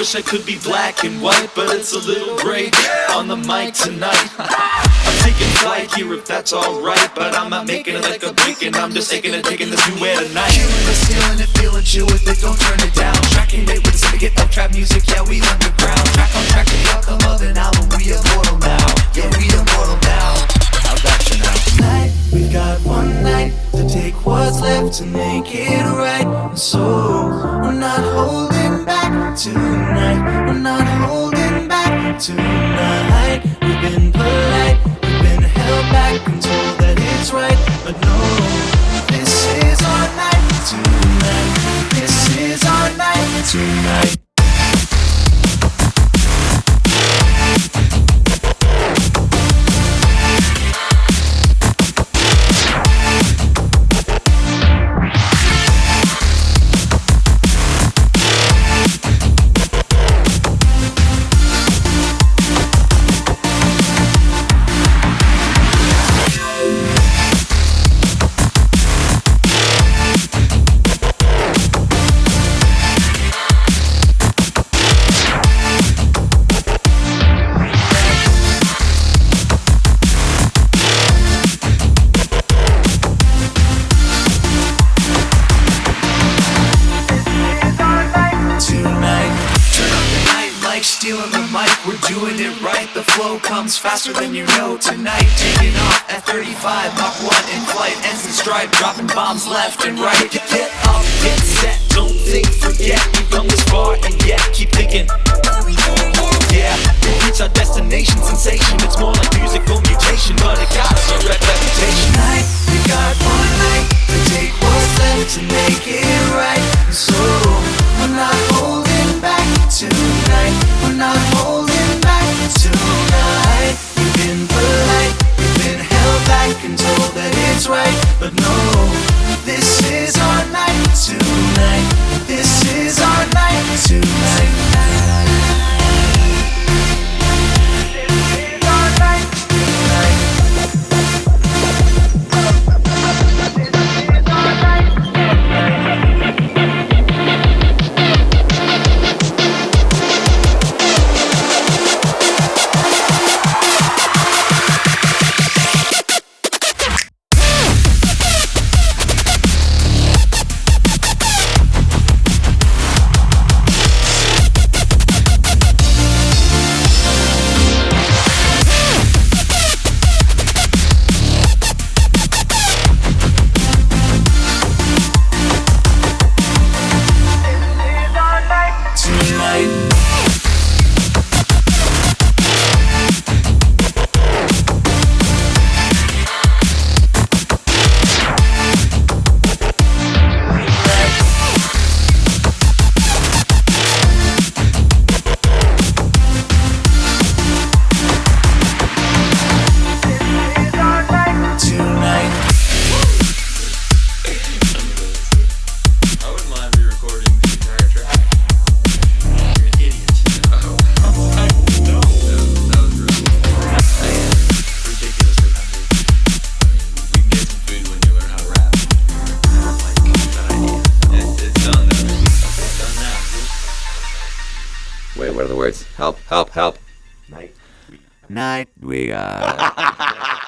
wish I could be black and white, but it's a little gray on the mic tonight. I'm taking flight here if that's alright, but I'm not making it like a beacon. I'm just taking this new air tonight. Feeling it, stealing it, feeling chill with it, don't turn it down. Tracking it with the syndicate of trap music, yeah, we underground. Track on track to the outcome of an album, we immortal now. Yeah, we immortal now. How's that for now? Tonight, we've got one night to take what's left to make it right. And so, we're not holding back tonight. We're not holding back tonight. We've been polite, we've been held back and told that it's right. But no, this is our night tonight. This is our night tonight. Stealing the mic, we're doing it right. The flow comes faster than you know tonight. Taking off at 35, Mach 1 in flight, ends in stride, dropping bombs left and right. Get up, get set, don't think, forget. We've come this far and yet keep thinking. Yeah, we reach our destination, sensation. It's more like musical mutation, but it got us a reputation. Tonight, we got one night to take what's left to make it right. So, we're not holding back tonight. We're not holding back tonight. We've been polite, we've been held back and told that it's right. But no, this is our night tonight. This is our night tonight. Wait, what are the words? Help, help, help. Night we got.